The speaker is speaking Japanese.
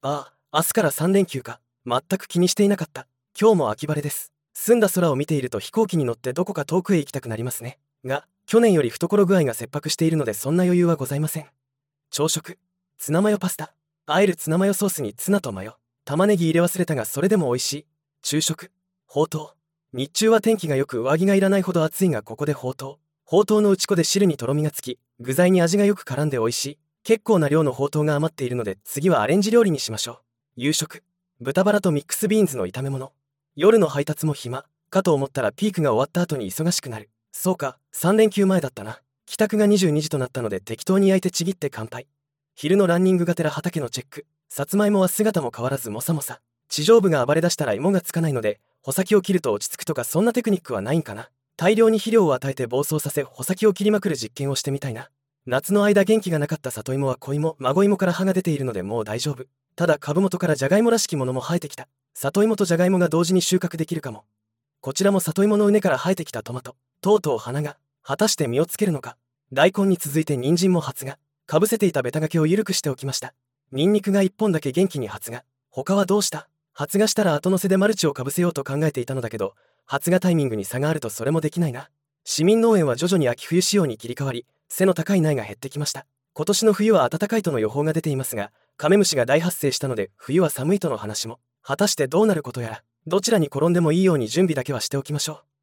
ああ、明日から3連休か。全く気にしていなかった。今日も秋晴れです。澄んだ空を見ていると飛行機に乗ってどこか遠くへ行きたくなりますね。が、去年より懐具合が切迫しているのでそんな余裕はございません。朝食、ツナマヨパスタ。あえるツナマヨソースにツナとマヨ。玉ねぎ入れ忘れたがそれでも美味しい。昼食、ほうとう。日中は天気が良く上着がいらないほど暑いがここでほうとう。ほうとうの打ち粉で汁にとろみがつき、具材に味がよく絡んで美味しい。結構な量のほうとうが余っているので次はアレンジ料理にしましょう。夕食、豚バラとミックスビーンズの炒め物。夜の配達も暇かと思ったらピークが終わった後に忙しくなる。そうか、3連休前だったな。帰宅が22時となったので適当に焼いてちぎって乾杯。昼のランニングがてら畑のチェック。さつまいもは姿も変わらずもさもさ。地上部が暴れ出したら芋がつかないので、穂先を切ると落ち着くとかそんなテクニックはないんかな。大量に肥料を与えて暴走させ穂先を切りまくる実験をしてみたいな。夏の間元気がなかった里芋は小芋、孫芋から葉が出ているのでもう大丈夫。ただ株元からじゃがいもらしきものも生えてきた。里芋とじゃがいもが同時に収穫できるかも。こちらも里芋の畝から生えてきたトマト。とうとう花が。果たして実をつけるのか。大根に続いて人参も発芽。かぶせていたベタがけを緩くしておきました。ニンニクが1本だけ元気に発芽。他はどうした？発芽したら後乗せでマルチをかぶせようと考えていたのだけど、発芽タイミングに差があるとそれもできないな。市民農園は徐々に秋冬仕様に切り替わり、背の高い苗が減ってきました。今年の冬は暖かいとの予報が出ていますが、カメムシが大発生したので冬は寒いとの話も。果たしてどうなることやら、どちらに転んでもいいように準備だけはしておきましょう。